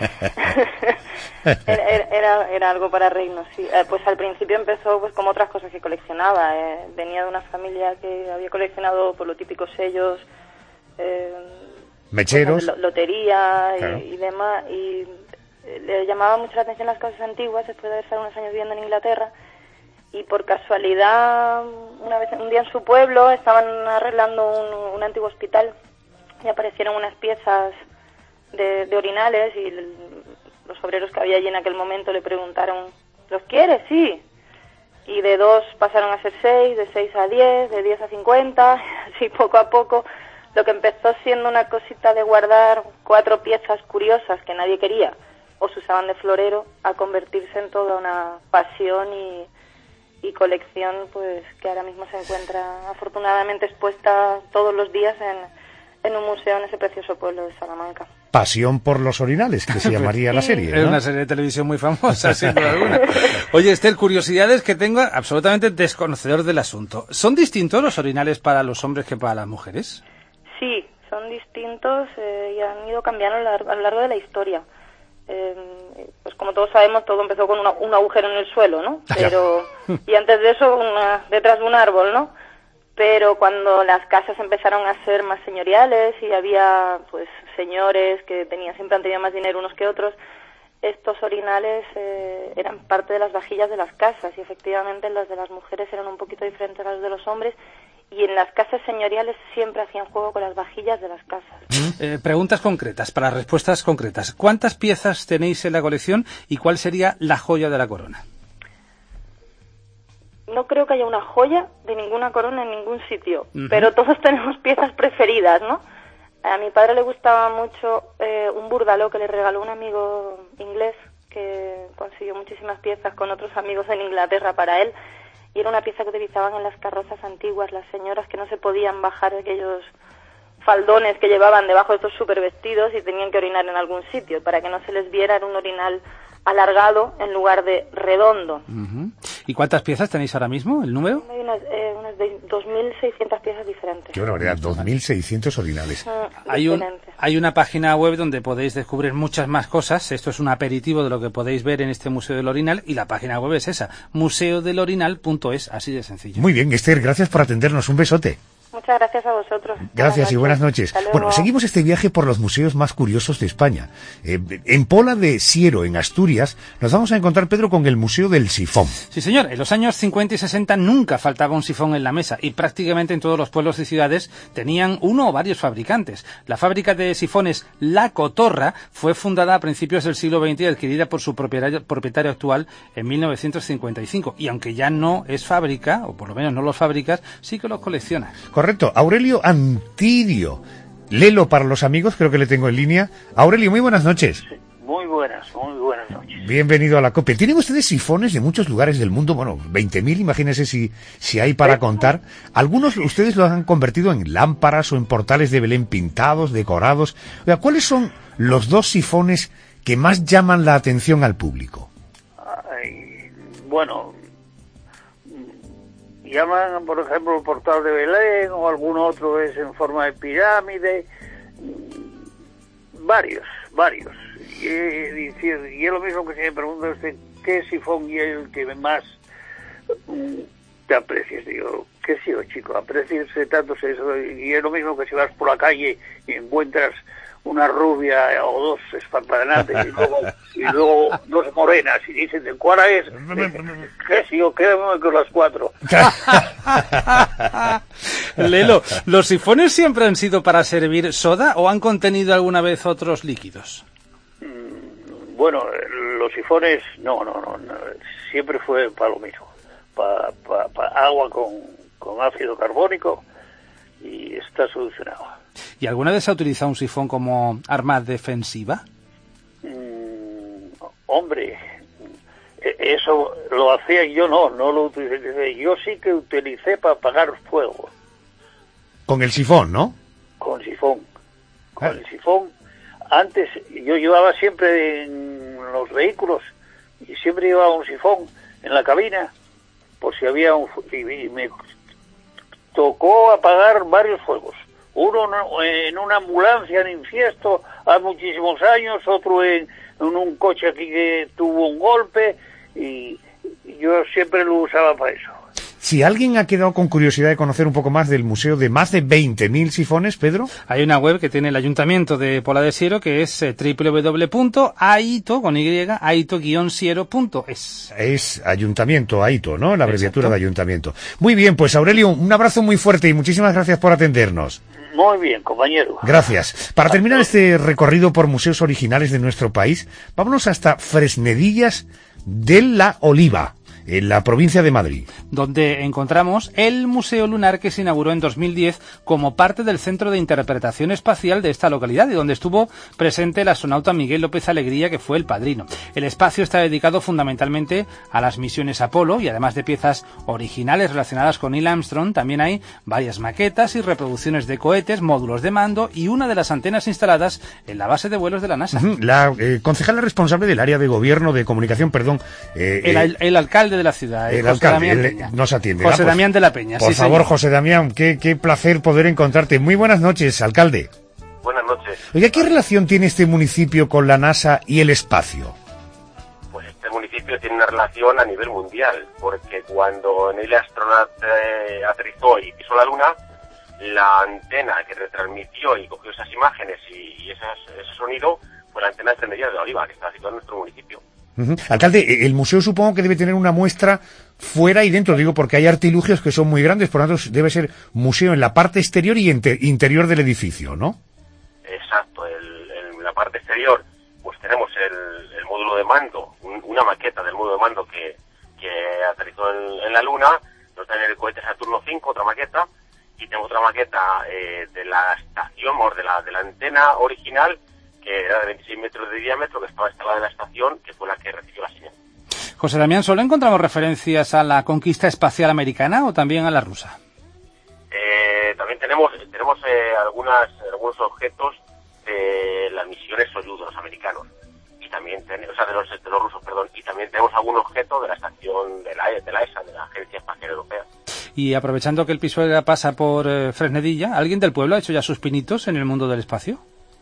era, era era algo para reírnos, sí. Eh, pues al principio empezó pues como otras cosas que coleccionaba. Eh, venía de una familia que había coleccionado por los típicos sellos, eh, mecheros, lo- lotería y, Claro. y demás, y eh, le llamaba mucho la atención las cosas antiguas después de haber estado unos años viviendo en Inglaterra. Y por casualidad, una vez un día en su pueblo estaban arreglando un, un antiguo hospital y aparecieron unas piezas de, de orinales y el- los obreros que había allí en aquel momento le preguntaron, ¿los quieres? Sí. Y de dos pasaron a ser seis, de seis a diez, de diez a cincuenta, así poco a poco. Lo que empezó siendo una cosita de guardar cuatro piezas curiosas que nadie quería o se usaban de florero, a convertirse en toda una pasión y, y colección, pues que ahora mismo se encuentra afortunadamente expuesta todos los días en, en un museo en ese precioso pueblo de Salamanca. Pasión por los orinales, que se llamaría la serie, Es ¿no? una serie de televisión muy famosa, sin duda alguna. Oye, Esther, curiosidades que tengo absolutamente desconocedor del asunto. ¿Son distintos los orinales para los hombres que para las mujeres? Sí, son distintos eh, y han ido cambiando a lo largo, a lo largo de la historia. Eh, pues como todos sabemos, todo empezó con una- un agujero en el suelo, ¿no? Pero y antes de eso, una, detrás de un árbol, ¿no? Pero cuando las casas empezaron a ser más señoriales y había, pues, señores que tenían siempre han tenido más dinero unos que otros, estos orinales eh, eran parte de las vajillas de las casas y efectivamente las de las mujeres eran un poquito diferentes a las de los hombres y en las casas señoriales siempre hacían juego con las vajillas de las casas. Eh, preguntas concretas, para respuestas concretas. ¿Cuántas piezas tenéis en la colección y cuál sería la joya de la corona? No creo que haya una joya de ninguna corona en ningún sitio, Uh-huh. pero todos tenemos piezas preferidas, ¿no? A mi padre le gustaba mucho eh, un burdaló que le regaló un amigo inglés que consiguió muchísimas piezas con otros amigos en Inglaterra para él, y era una pieza que utilizaban en las carrozas antiguas las señoras que no se podían bajar de aquellos faldones que llevaban debajo de estos super vestidos y tenían que orinar en algún sitio. Para que no se les viera, era un orinal alargado en lugar de redondo. Uh-huh. ¿Y cuántas piezas tenéis ahora mismo, el número? Hay unas, eh, unas de dos mil seiscientas piezas diferentes. Qué barbaridad, dos mil seiscientos orinales. Mm, Hay, un, diferentes. hay una página web donde podéis descubrir muchas más cosas. Esto es un aperitivo de lo que podéis ver en este Museo del Orinal, y la página web es esa, museo del orinal punto es, así de sencillo. Muy bien, Esther, gracias por atendernos. Un besote. Muchas gracias a vosotros. Gracias y buenas noches. Hasta luego. Bueno, seguimos este viaje por los museos más curiosos de España. Eh, en Pola de Siero, en Asturias, nos vamos a encontrar, Pedro, con el Museo del Sifón. Sí, señor. En los años cincuenta y sesenta nunca faltaba un sifón en la mesa, y prácticamente en todos los pueblos y ciudades tenían uno o varios fabricantes. La fábrica de sifones La Cotorra fue fundada a principios del siglo veinte y adquirida por su propietario, propietario actual en mil novecientos cincuenta y cinco. Y aunque ya no es fábrica, o por lo menos no los fabricas, sí que los coleccionas. Correcto. Aurelio Antidio. Lelo para los amigos, creo que le tengo en línea. Aurelio, muy buenas noches. Muy buenas, muy buenas noches. Bienvenido a la COPE. Tienen ustedes sifones de muchos lugares del mundo, bueno, veinte mil, imagínense si, si hay para contar. Algunos ustedes los han convertido en lámparas o en portales de Belén pintados, decorados. O sea, ¿cuáles son los dos sifones que más llaman la atención al público? Ay, bueno, llaman, por ejemplo, el portal de Belén, o algún otro es en forma de pirámide. Varios, varios. Y, y, y es lo mismo que si me pregunta usted qué sifón y el que más mm, te aprecias. Digo, ¿qué sí, chico? Apreciarse tanto eso. Y es lo mismo que si vas por la calle y encuentras una rubia o dos espampanantes y luego, y luego dos morenas y dicen, ¿de cuál es? ¿Qué sí? O quédame con las cuatro. Lelo, ¿los sifones siempre han sido para servir soda o han contenido alguna vez otros líquidos? Bueno, los sifones, no, no, no, no, siempre fue para lo mismo, para pa, pa agua con, con ácido carbónico, y está solucionado. ¿Y alguna vez se ha utilizado un sifón como arma defensiva? Mm, hombre, eso lo hacía yo, no, no lo utilicé. Yo sí que utilicé para apagar fuego. Con el sifón, ¿no? Con sifón, con el sifón. Antes yo llevaba siempre en los vehículos, y siempre llevaba un sifón en la cabina, por si había un... y me tocó apagar varios fuegos. Uno en una ambulancia en Infiesto hace muchísimos años, otro en, en un coche aquí que tuvo un golpe, y yo siempre lo usaba para eso. Si alguien ha quedado con curiosidad de conocer un poco más del museo de más de veinte mil sifones, Pedro. Hay una web que tiene el Ayuntamiento de Pola de Siero, que es eh, doble u doble u doble u punto aito, con Y, aito guion siero punto es. Es Ayuntamiento, Aito, ¿no? La abreviatura Exacto. de Ayuntamiento. Muy bien, pues Aurelio, un abrazo muy fuerte y muchísimas gracias por atendernos. Muy bien, compañero. Gracias. Para terminar este recorrido por museos originales de nuestro país, vámonos hasta Fresnedillas de la Oliva, en la provincia de Madrid, donde encontramos el Museo Lunar, que se inauguró en dos mil diez como parte del Centro de Interpretación Espacial de esta localidad, y donde estuvo presente el astronauta Miguel López Alegría, que fue el padrino. El espacio está dedicado fundamentalmente a las misiones Apolo, y además de piezas originales relacionadas con Neil Armstrong, también hay varias maquetas y reproducciones de cohetes, módulos de mando y una de las antenas instaladas en la base de vuelos de la NASA. La eh, concejala responsable del área de gobierno de comunicación, perdón, eh, el, el, el alcalde de la ciudad, el José alcalde Damián él, Peña. nos atiende. José ah, pues, Damián de la Peña. Por sí, favor, señor. José Damián, qué, qué placer poder encontrarte. Muy buenas noches, alcalde. Buenas noches. Oiga, ¿qué relación tiene este municipio con la NASA y el espacio? Pues este municipio tiene una relación a nivel mundial, porque cuando Neil Armstrong eh, aterrizó y pisó la Luna, la antena que retransmitió y cogió esas imágenes y, y esas, ese sonido fue la antena de Fresnedillas de la Oliva, que está situada en nuestro municipio. Uh-huh. Alcalde, el museo supongo que debe tener una muestra fuera y dentro, digo, porque hay artilugios que son muy grandes, por lo tanto debe ser museo en la parte exterior y ente- interior del edificio, ¿no? Exacto, el, en la parte exterior pues tenemos el, el módulo de mando, un, una maqueta del módulo de mando que, que aterrizó en, en la Luna, nos dan el cohete Saturno cinco, otra maqueta, y tengo otra maqueta eh, de la estación, o de la, de la antena original, que era de veintiséis metros de diámetro, que estaba instalada en la estación, que fue la que recibió la señal. José Damián, ¿solo encontramos referencias a la conquista espacial americana o también a la rusa? Eh, también tenemos tenemos eh, algunas algunos objetos de las misiones Soyuz de los americanos, y también ten, o sea, de los, de los rusos, perdón, y también tenemos algún objeto de la estación de la, de la E S A, de la Agencia Espacial Europea. Y aprovechando que el Pisuerga pasa por eh, Fresnedilla, ¿alguien del pueblo ha hecho ya sus pinitos en el mundo del espacio?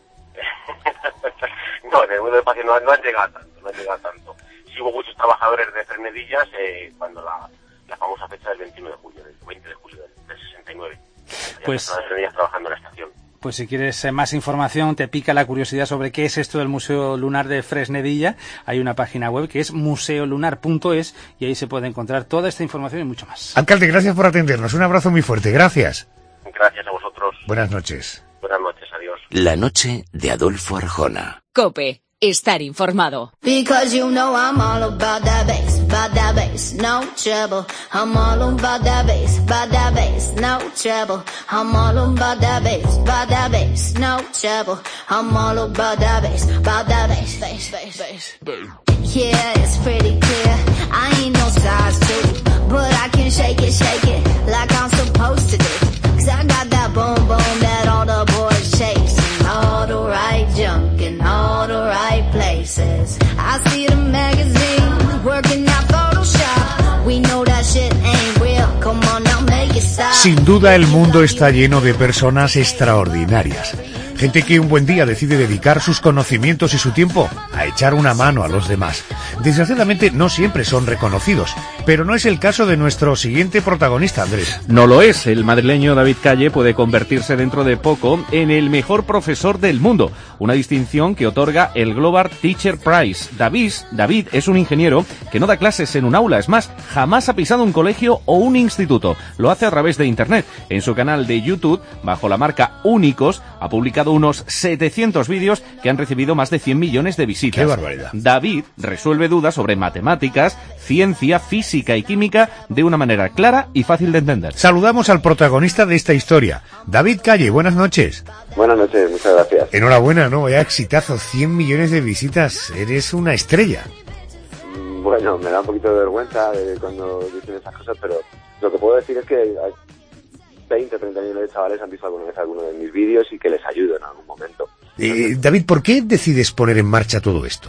No, en el mundo del espacio no, no han llegado tanto, no han llegado tanto. Sí hubo muchos trabajadores de Fresnedillas eh, cuando la, la famosa fecha del veintiuno de julio, del veinte de julio del, del sesenta y nueve. Pues, Fresnedillas trabajando en la estación. Pues si quieres eh, más información, te pica la curiosidad sobre qué es esto del Museo Lunar de Fresnedilla, hay una página web que es museo lunar punto es y ahí se puede encontrar toda esta información y mucho más. Alcalde, gracias por atendernos. Un abrazo muy fuerte. Gracias. Gracias a vosotros. Buenas noches. Buenas noches. Adiós. La noche de Adolfo Arjona. COPE. Estar informado. Because you know I'm all about that bass, about that bass, no trouble. I'm all about that bass, about that bass, no trouble. I'm all about that bass, about that bass, no trouble. I'm all about that bass, about that bass, bass, bass, bass. Yeah, it's pretty clear. I ain't no size two, but I can shake it, shake it like I'm supposed to do. Cause I got that boom boom that all the boys chase. All the right junk in all the right places. I see the magazine working out Photoshop. We know that shit ain't real. Come on now, make it stop. Sin duda el mundo está lleno de personas extraordinarias. Gente que un buen día decide dedicar sus conocimientos y su tiempo a echar una mano a los demás. Desgraciadamente no siempre son reconocidos, pero no es el caso de nuestro siguiente protagonista, Andrés. No lo es. El madrileño David Calle puede convertirse dentro de poco en el mejor profesor del mundo, una distinción que otorga el Global Teacher Prize. David, David es un ingeniero que no da clases en un aula, es más, jamás ha pisado un colegio o un instituto. Lo hace a través de Internet. En su canal de YouTube, bajo la marca Únicos, ha publicado unos setecientos vídeos que han recibido más de cien millones de visitas. ¡Qué barbaridad! David resuelve dudas sobre matemáticas, ciencia, física y química de una manera clara y fácil de entender. Saludamos al protagonista de esta historia, David Calle. Buenas noches. Buenas noches, muchas gracias. Enhorabuena, ¿no? Vaya exitazo, cien millones de visitas. Eres una estrella. Bueno, me da un poquito de vergüenza de cuando dicen esas cosas, pero lo que puedo decir es que hay veinte, treinta millones de chavales han visto alguna vez alguno de mis vídeos y que les ayudo en algún momento. Eh, David, ¿por qué decides poner en marcha todo esto?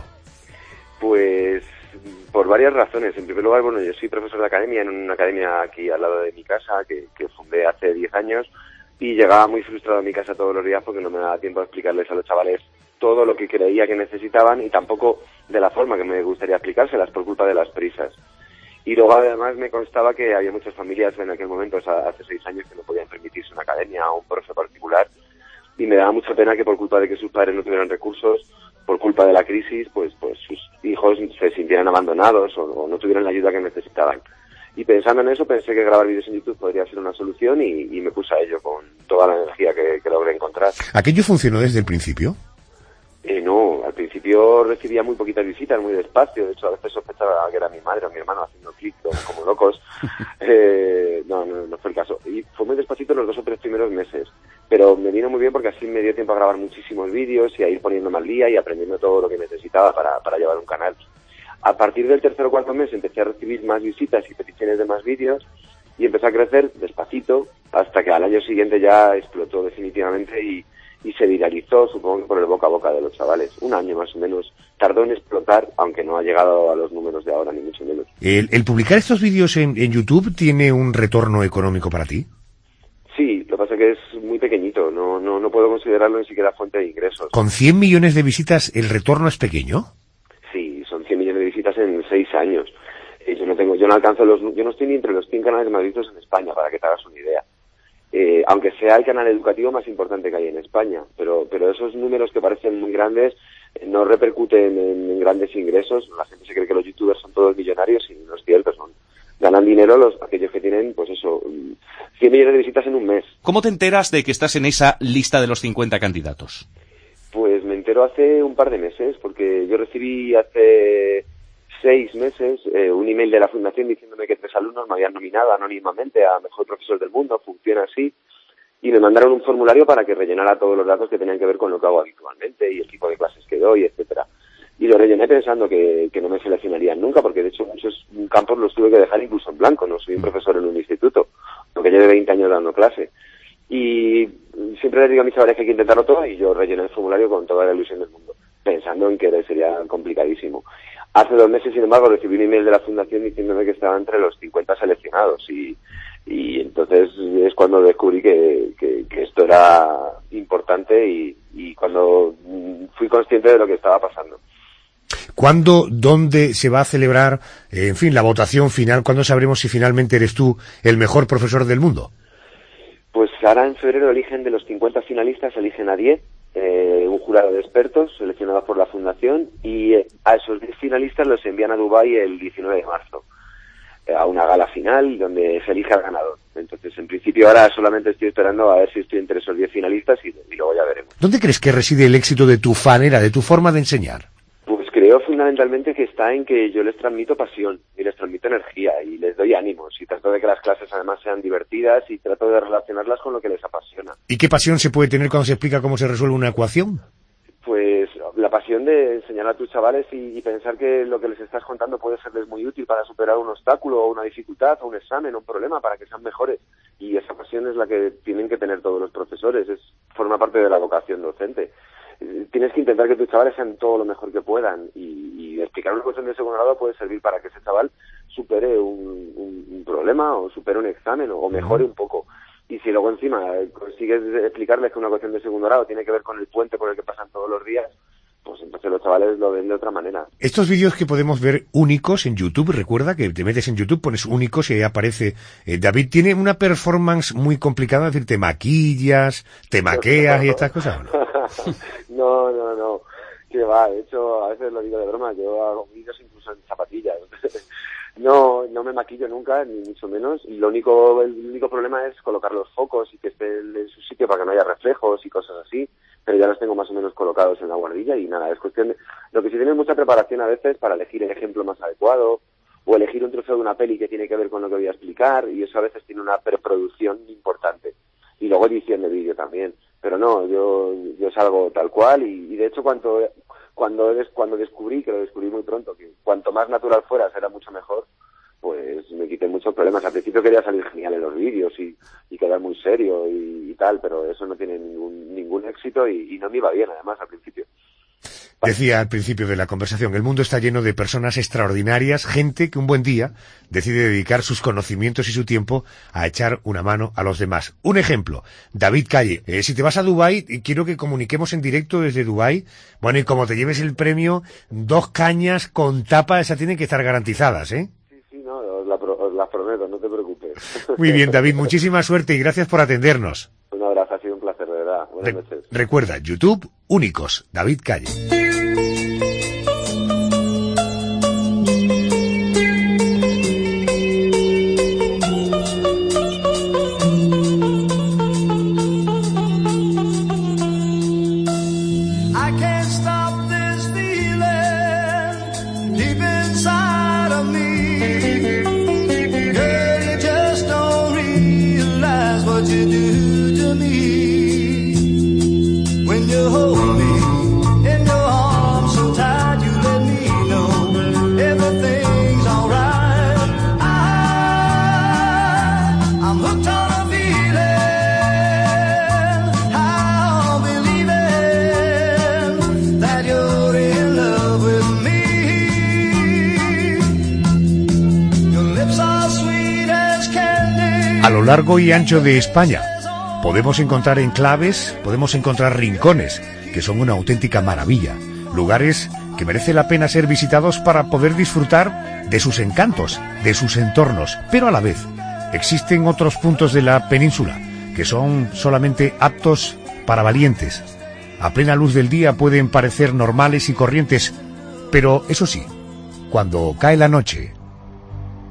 Pues por varias razones. En primer lugar, bueno, yo soy profesor de academia en una academia aquí al lado de mi casa que, que fundé hace diez años y llegaba muy frustrado a mi casa todos los días porque no me daba tiempo de explicarles a los chavales todo lo que creía que necesitaban y tampoco de la forma que me gustaría explicárselas por culpa de las prisas. Y luego además me constaba que había muchas familias en aquel momento, o sea, hace seis años, que no podían permitirse una academia o un profe particular. Y me daba mucha pena que por culpa de que sus padres no tuvieran recursos, por culpa de la crisis, pues pues sus hijos se sintieran abandonados o, o no tuvieran la ayuda que necesitaban. Y pensando en eso pensé que grabar vídeos en YouTube podría ser una solución y, y me puse a ello con toda la energía que, que logré encontrar. ¿Aquello funcionó desde el principio? Eh, no, al principio recibía muy poquitas visitas, muy despacio. De hecho, a veces sospechaba que era mi madre o mi hermano haciendo clic como locos. eh, no, no, no fue el caso. Y fue muy despacito los dos o tres primeros meses. Pero me vino muy bien porque así me dio tiempo a grabar muchísimos vídeos y a ir poniéndome al día y aprendiendo todo lo que necesitaba para, para llevar un canal. A partir del tercer o cuarto mes empecé a recibir más visitas y peticiones de más vídeos y empecé a crecer despacito hasta que al año siguiente ya explotó definitivamente y y se viralizó, supongo que por el boca a boca de los chavales. Un año más o menos tardó en explotar, aunque no ha llegado a los números de ahora, ni mucho menos. ¿El, el publicar estos vídeos en, en YouTube tiene un retorno económico para ti? Sí, lo que pasa es que es muy pequeñito, no, no, no puedo considerarlo ni siquiera fuente de ingresos. ¿Con cien millones de visitas el retorno es pequeño? Sí, son cien millones de visitas en seis años. Eh, yo no tengo, yo no alcanzo los, yo no estoy ni entre los cien canales más vistos en España, para que te hagas una idea. Eh, aunque sea el canal educativo más importante que hay en España, pero pero esos números que parecen muy grandes eh, no repercuten en, en grandes ingresos. La gente se cree que los youtubers son todos millonarios y no es cierto, son ganan dinero los aquellos que tienen, pues eso, cien millones de visitas en un mes. ¿Cómo te enteras de que estás en esa lista de los cincuenta candidatos? Pues me entero hace un par de meses, porque yo recibí hace seis meses eh, un email de la Fundación diciéndome que tres alumnos me habían nominado anónimamente a Mejor Profesor del Mundo, funciona así, y me mandaron un formulario para que rellenara todos los datos que tenían que ver con lo que hago habitualmente y el tipo de clases que doy, etcétera. Y lo rellené pensando que, que no me seleccionarían nunca, porque de hecho muchos campos los tuve que dejar incluso en blanco, no soy un profesor en un instituto, aunque lleve veinte años dando clase. Y siempre les digo a mis chavales que hay que intentarlo todo, y yo rellené el formulario con toda la ilusión del mundo, pensando en que sería complicadísimo. Hace dos meses, sin embargo, recibí un email de la Fundación diciéndome que estaba entre los cincuenta seleccionados, y, y entonces es cuando descubrí que, que, que esto era importante y, y cuando fui consciente de lo que estaba pasando. ¿Cuándo, dónde se va a celebrar, eh, en fin, la votación final? ¿Cuándo sabremos si finalmente eres tú el mejor profesor del mundo? Pues ahora en febrero eligen de los cincuenta finalistas, eligen a diez, eh, un jurado de expertos seleccionados por la Fundación, y eh, a esos diez finalistas los envían a Dubái el diecinueve de marzo, eh, a una gala final donde se elige al ganador. Entonces, en principio ahora solamente estoy esperando a ver si estoy entre esos diez finalistas y, y luego ya veremos. ¿Dónde crees que reside el éxito de tu manera, de tu forma de enseñar? Pues creo fundamentalmente que está en que yo les transmito pasión y les transmito energía y les doy ánimos y trato de que las clases además sean divertidas y trato de relacionarlas con lo que les apasiona. ¿Y qué pasión se puede tener cuando se explica cómo se resuelve una ecuación? Pues la pasión de enseñar a tus chavales y, y pensar que lo que les estás contando puede serles muy útil para superar un obstáculo o una dificultad o un examen o un problema para que sean mejores. Y esa pasión es la que tienen que tener todos los profesores, es forma parte de la vocación docente. Tienes que intentar que tus chavales sean todo lo mejor que puedan y, y explicar una cuestión de segundo grado puede servir para que ese chaval supere un, un, un problema o supere un examen o, o mejore un poco. Y si luego encima consigues explicarles que una cuestión de segundo grado tiene que ver con el puente por el que pasan todos los días, pues entonces los chavales lo ven de otra manera. Estos vídeos que podemos ver únicos en YouTube, recuerda que te metes en YouTube, pones únicos y ahí aparece eh, David. ¿Tiene una performance muy complicada? Es decir, te maquillas, te maqueas y estas cosas, ¿no? No, no, no, que va, de hecho a veces lo digo de broma, yo hago vídeos incluso en zapatillas. No, no me maquillo nunca, ni mucho menos, y lo único, el único problema es colocar los focos y que estén en su sitio para que no haya reflejos y cosas así, pero ya los tengo más o menos colocados en la guardilla y nada, es cuestión de... Lo que sí tiene mucha preparación a veces para elegir el ejemplo más adecuado, o elegir un trozo de una peli que tiene que ver con lo que voy a explicar, y eso a veces tiene una preproducción importante, y luego edición de vídeo también. Pero no, yo yo salgo tal cual y, y de hecho cuando cuando cuando descubrí, que lo descubrí muy pronto, que cuanto más natural fuera será mucho mejor, pues me quité muchos problemas. Al principio quería salir genial en los vídeos y, y quedar muy serio y, y tal, pero eso no tiene ningún ningún éxito y, y no me iba bien además al principio. Decía al principio de la conversación, el mundo está lleno de personas extraordinarias, gente que un buen día decide dedicar sus conocimientos y su tiempo a echar una mano a los demás. Un ejemplo, David Calle. Eh, si te vas a Dubái, quiero que comuniquemos en directo desde Dubái. Bueno, y como te lleves el premio, dos cañas con tapa, esas tienen que estar garantizadas, ¿eh? Sí, sí, no, os las la prometo, no te preocupes. Muy bien, David, muchísima suerte y gracias por atendernos. Un abrazo, ha sido un placer, de verdad. Buenas Re noches. Recuerda, YouTube, únicos, David Calle. A lo largo y ancho de España podemos encontrar enclaves, podemos encontrar rincones, que son una auténtica maravilla, lugares que merece la pena ser visitados para poder disfrutar de sus encantos, de sus entornos, pero a la vez existen otros puntos de la península que son solamente aptos para valientes. A plena luz del día pueden parecer normales y corrientes, pero eso sí, cuando cae la noche,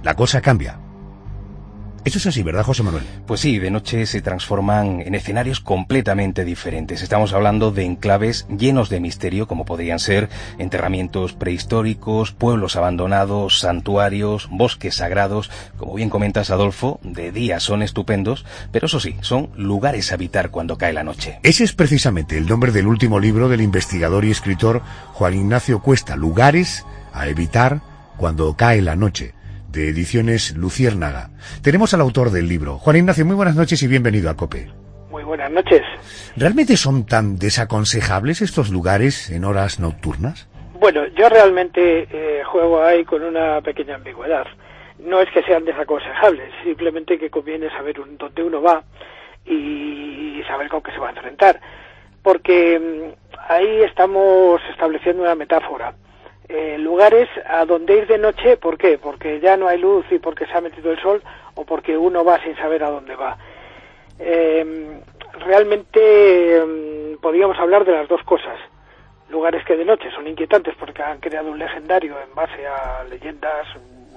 la cosa cambia. Eso es así, ¿verdad, José Manuel? Pues sí, de noche se transforman en escenarios completamente diferentes. Estamos hablando de enclaves llenos de misterio, como podrían ser enterramientos prehistóricos, pueblos abandonados, santuarios, bosques sagrados. Como bien comentas, Adolfo, de día son estupendos, pero eso sí, son lugares a habitar cuando cae la noche. Ese es precisamente el nombre del último libro del investigador y escritor Juan Ignacio Cuesta, Lugares a evitar cuando cae la noche, de Ediciones Luciérnaga. Tenemos al autor del libro. Juan Ignacio, muy buenas noches y bienvenido a COPE. Muy buenas noches. ¿Realmente son tan desaconsejables estos lugares en horas nocturnas? Bueno, yo realmente eh, juego ahí con una pequeña ambigüedad. No es que sean desaconsejables, simplemente que conviene saber un, dónde uno va y saber con qué se va a enfrentar. Porque mmm, ahí estamos estableciendo una metáfora. Eh, lugares a donde ir de noche, ¿por qué? Porque ya no hay luz y porque se ha metido el sol, o porque uno va sin saber a dónde va. Eh, realmente eh, podríamos hablar de las dos cosas. Lugares que de noche son inquietantes porque han creado un legendario en base a leyendas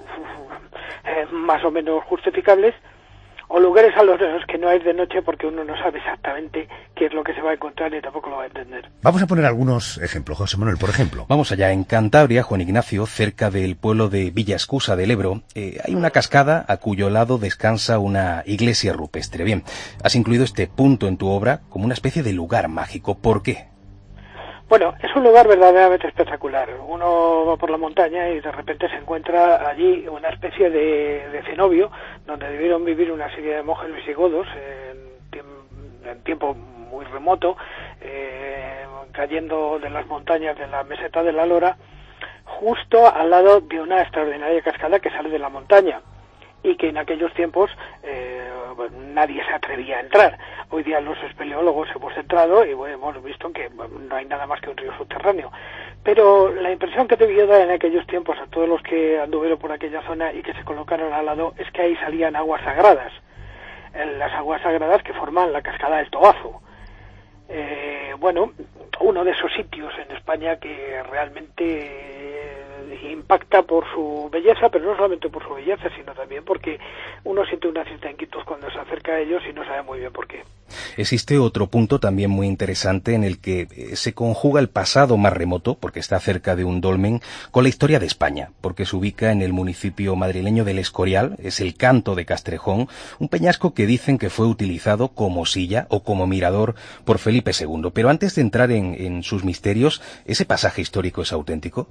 eh, más o menos justificables, o lugares a los que no hay de noche porque uno no sabe exactamente qué es lo que se va a encontrar y tampoco lo va a entender. Vamos a poner algunos ejemplos, José Manuel, por ejemplo. Vamos allá, en Cantabria, Juan Ignacio, cerca del pueblo de Villascusa del Ebro, eh, hay una cascada a cuyo lado descansa una iglesia rupestre. Bien, has incluido este punto en tu obra como una especie de lugar mágico. ¿Por qué? Bueno, es un lugar verdaderamente espectacular. Uno va por la montaña y de repente se encuentra allí una especie de, de cenobio donde debieron vivir una serie de monjes visigodos en, tiemp- en tiempo muy remoto, eh, cayendo de las montañas de la meseta de la Lora, justo al lado de una extraordinaria cascada que sale de la montaña y que en aquellos tiempos eh, nadie se atrevía a entrar. Hoy día los espeleólogos hemos entrado y bueno, hemos visto que no hay nada más que un río subterráneo. Pero la impresión que debió dar en aquellos tiempos a todos los que anduvieron por aquella zona y que se colocaron al lado es que ahí salían aguas sagradas. Las aguas sagradas que forman la cascada del Tobazo. Eh, bueno, uno de esos sitios en España que realmente eh, impacta por su belleza, pero no solamente por su belleza, sino también porque uno siente una cierta inquietud cuando se acerca a ellos y no sabe muy bien por qué. Existe otro punto también muy interesante en el que se conjuga el pasado más remoto, porque está cerca de un dolmen, con la historia de España, porque se ubica en el municipio madrileño del Escorial, es el Canto de Castrejón, un peñasco que dicen que fue utilizado como silla o como mirador por Felipe segundo. Pero antes de entrar en, en sus misterios, ¿ese pasaje histórico es auténtico?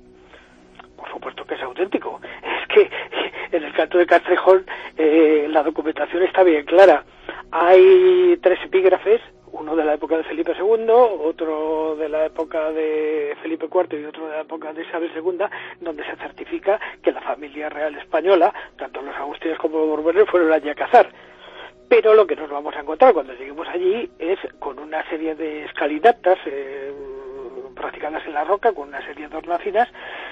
Por supuesto que es auténtico. Es que en el Canto de Castrejón eh, la documentación está bien clara. Hay tres epígrafes, uno de la época de Felipe segundo, otro de la época de Felipe cuarto y otro de la época de Isabel segunda, donde se certifica que la familia real española, tanto los agustinos como los borbones, fueron allí a cazar. Pero lo que nos vamos a encontrar cuando lleguemos allí es con una serie de escalinatas eh, practicadas en la roca, con una serie de hornacinas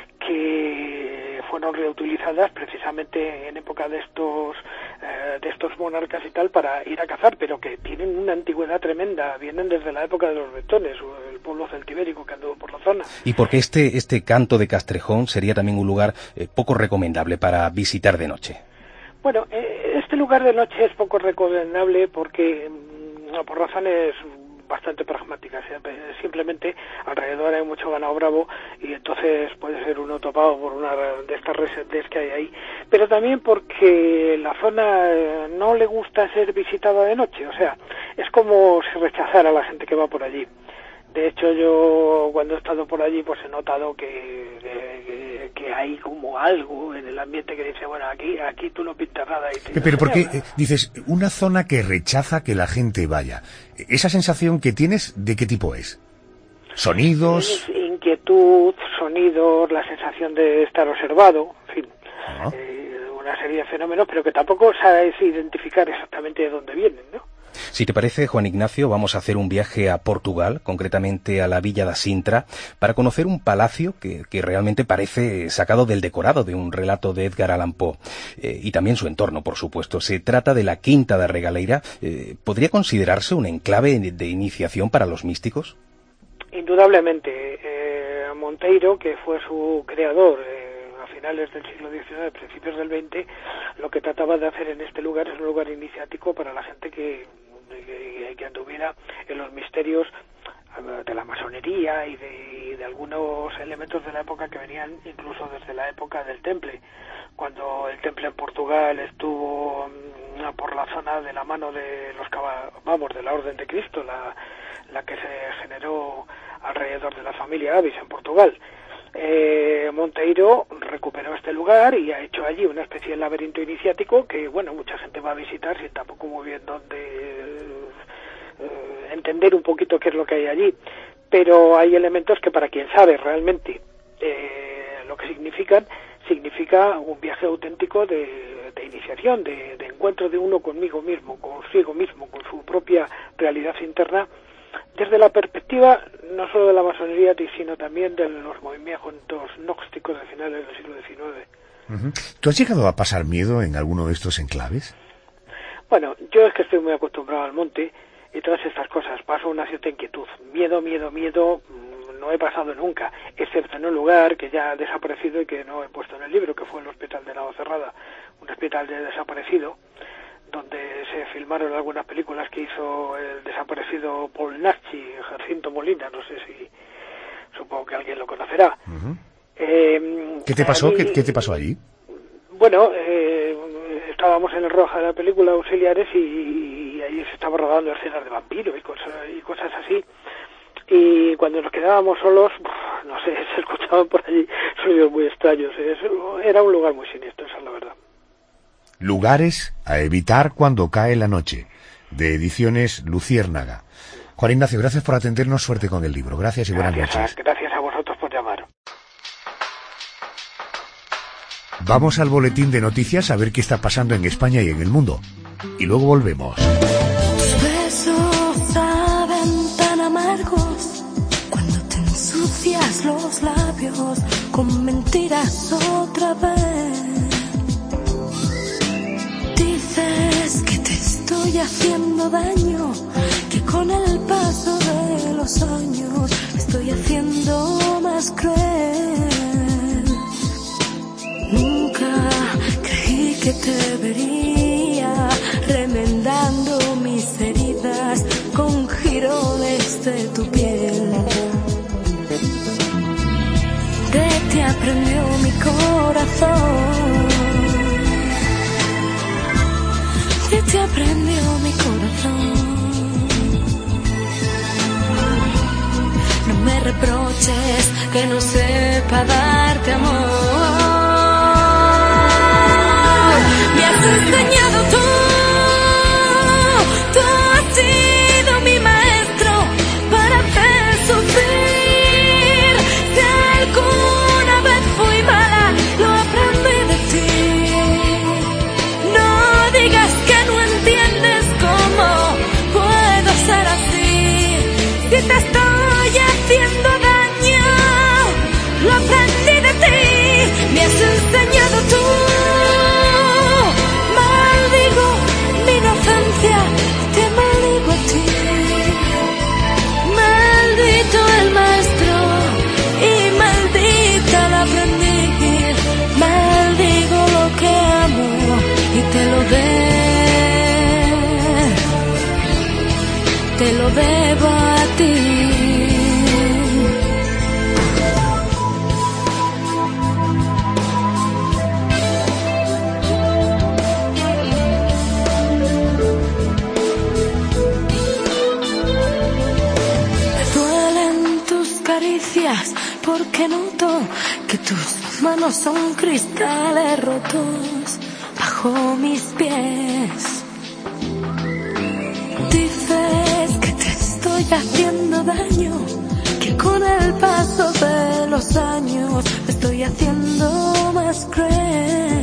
que fueron reutilizadas precisamente en época de estos eh, de estos monarcas y tal para ir a cazar, pero que tienen una antigüedad tremenda, vienen desde la época de los bretones, el pueblo celtibérico que anduvo por la zona. ¿Y por qué este, este Canto de Castrejón sería también un lugar eh, poco recomendable para visitar de noche? Bueno, eh, este lugar de noche es poco recomendable porque, mm, por razones bastante pragmáticas. Simplemente alrededor hay mucho ganado bravo y entonces puede ser uno topado por una de estas reses que hay ahí. Pero también porque la zona no le gusta ser visitada de noche. O sea, es como si rechazara a la gente que va por allí. De hecho, yo cuando he estado por allí pues he notado que, que, que hay como algo en el ambiente que dice, bueno, aquí aquí tú no pintas nada. Y te Pero ¿por qué eh, dices una zona que rechaza que la gente vaya? ¿Esa sensación que tienes de qué tipo es? ¿Sonidos? Es inquietud, sonidos, la sensación de estar observado, en fin, ¿no? eh, una serie de fenómenos, pero que tampoco sabes identificar exactamente de dónde vienen, ¿no? Si te parece, Juan Ignacio, vamos a hacer un viaje a Portugal, concretamente a la Villa da Sintra, para conocer un palacio que, que realmente parece sacado del decorado de un relato de Edgar Allan Poe, eh, y también su entorno, por supuesto. Se trata de la Quinta da Regaleira. Eh, ¿Podría considerarse un enclave de iniciación para los místicos? Indudablemente. Eh, Monteiro, que fue su creador, eh, a finales del siglo diecinueve, principios del veinte, lo que trataba de hacer en este lugar es un lugar iniciático para la gente que, que, que anduviera en los misterios de la masonería y de, y de algunos elementos de la época que venían incluso desde la época del Temple, cuando el Temple en Portugal estuvo mm, por la zona de la mano de los vamos de la Orden de Cristo, la, la que se generó alrededor de la familia Avis en Portugal. Eh, Monteiro recuperó este lugar y ha hecho allí una especie de laberinto iniciático que, bueno, mucha gente va a visitar sin tampoco muy bien dónde eh, entender un poquito qué es lo que hay allí, pero hay elementos que para quien sabe realmente eh, lo que significan, significa un viaje auténtico de, de iniciación, de, de encuentro de uno conmigo mismo, consigo mismo, con su propia realidad interna, desde la perspectiva no solo de la masonería, sino también de los movimientos gnósticos de finales del siglo diecinueve. Uh-huh. ¿Tú has llegado a pasar miedo en alguno de estos enclaves? Bueno, yo es que estoy muy acostumbrado al monte y todas estas cosas. Paso una cierta inquietud. Miedo, miedo, miedo, no he pasado nunca, excepto en un lugar que ya ha desaparecido y que no he puesto en el libro, que fue el Hospital de Navacerrada, un hospital de desaparecido, donde se filmaron algunas películas que hizo el desaparecido Paul Naschy, Jacinto Molina, no sé si, supongo que alguien lo conocerá. Uh-huh. eh, ¿Qué te pasó? allí, ¿Qué, ¿Qué te pasó allí? Bueno, eh, estábamos en el Roja de la película Auxiliares y, y ahí se estaba rodando escenas de vampiros y cosas, y cosas así. Y cuando nos quedábamos solos, no sé, se escuchaban por allí sonidos muy extraños. Era un lugar muy siniestro, esa es la verdad. Lugares a evitar cuando cae la noche, de Ediciones Luciérnaga. Juan Ignacio, gracias por atendernos, suerte con el libro. Gracias y buenas gracias noches. A, gracias a vosotros por llamar. Vamos al boletín de noticias a ver qué está pasando en España y en el mundo. Y luego volvemos. Tus besos saben tan amargos cuando te ensucias los labios con mentiras otra vez. Dices que te estoy haciendo daño, que con el paso de los años me estoy haciendo más cruel. Nunca creí que te vería remendando mis heridas con girones de tu piel. De ti aprendió mi corazón, de ti aprendió mi corazón. No me reproches que no sepa darte amor. Me has enseñado tú, tú has sido mi maestro para hacer sufrir. Si alguna vez fui mala, lo aprendí de ti. No digas que no entiendes cómo puedo ser así. Si te estoy haciendo daño, lo aprendí de ti. Me has enseñado tú. Te lo debo a ti. Me duelen tus caricias porque noto que tus manos son cristales rotos bajo mis pies. Estoy haciendo daño, que con el paso de los años me estoy haciendo más cruel.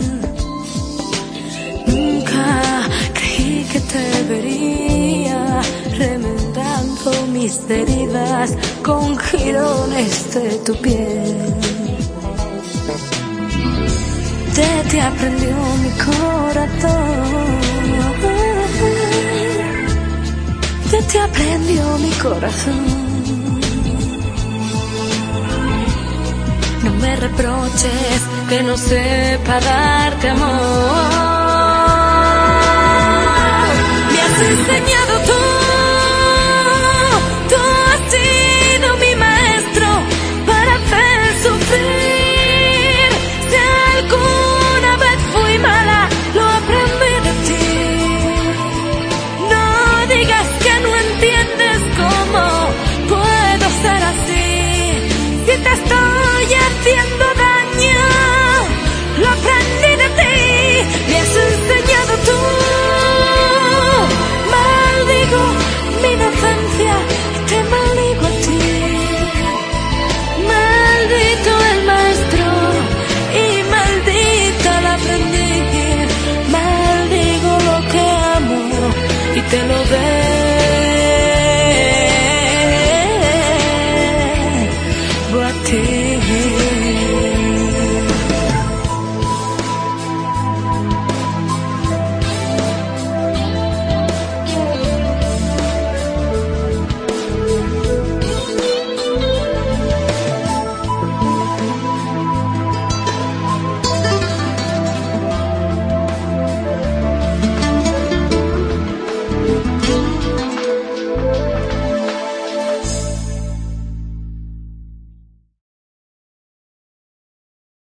Nunca creí que te vería remendando mis heridas con jirones de tu piel. De ti aprendió mi corazón, de ti aprendió mi corazón. No me reproches que no sepa darte amor.